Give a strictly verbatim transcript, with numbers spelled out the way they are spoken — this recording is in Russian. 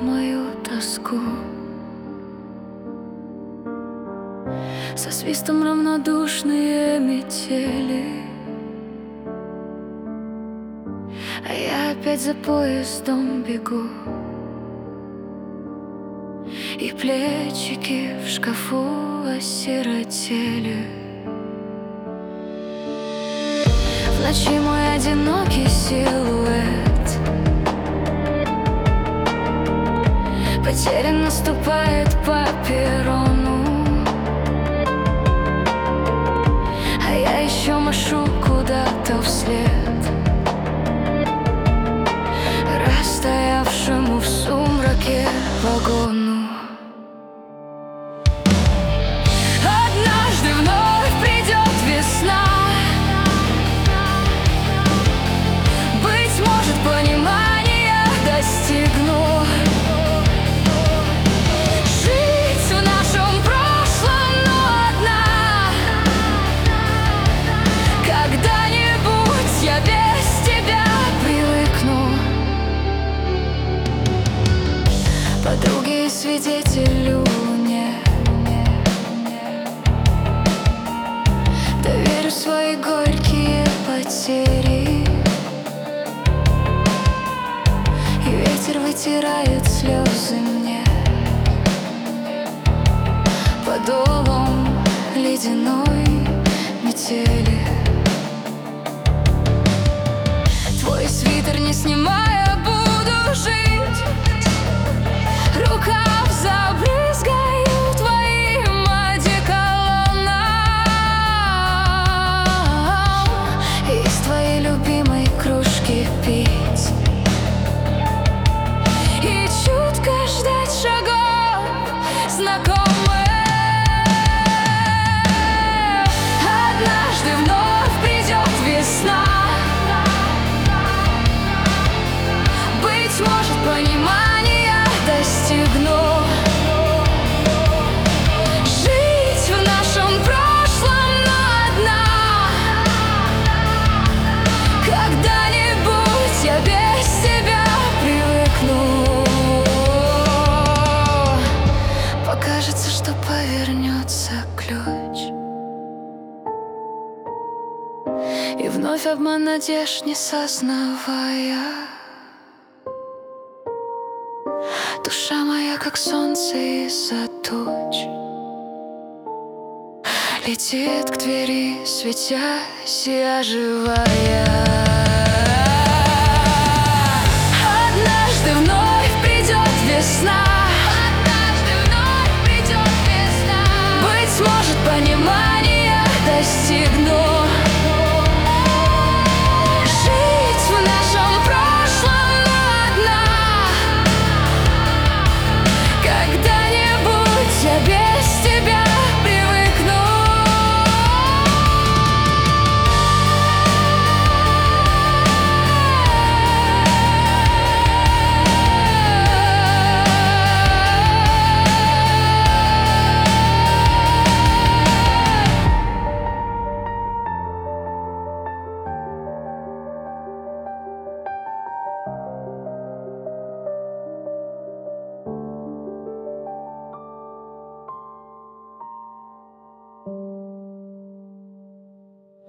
мою тоску. Со свистом равнодушные метели, а я опять за поездом бегу, и плечики в шкафу осиротели. В ночи мой одинокий силуэт потерянно ступает по перрону, а я еще машу куда-то вслед растаявшему в сумраке вагону. Однажды вновь придет весна, быть может, понимания достигну. Жить в нашем прошлом, но одна. Когда-нибудь я без тебя привыкну. Подруги и свидетелю мне доверю свои горькие потери, и ветер вытирает слезы мне подолом ледяной метели. Твой свитер не снимая буду жить, рукав забрызгаю твоим одеколоном, из твоей любимой кружки пить и чутко ждать шагов знакомых. Однажды вновь придет весна, быть может, понимания достигну. Жить в нашем прошлом, но одна. Когда-нибудь я без тебя привыкну. Покажется, что повернется ключ, и вновь обман надежд не сознавая, душа моя, как солнце из-за туч, летит к двери, светясь и оживая.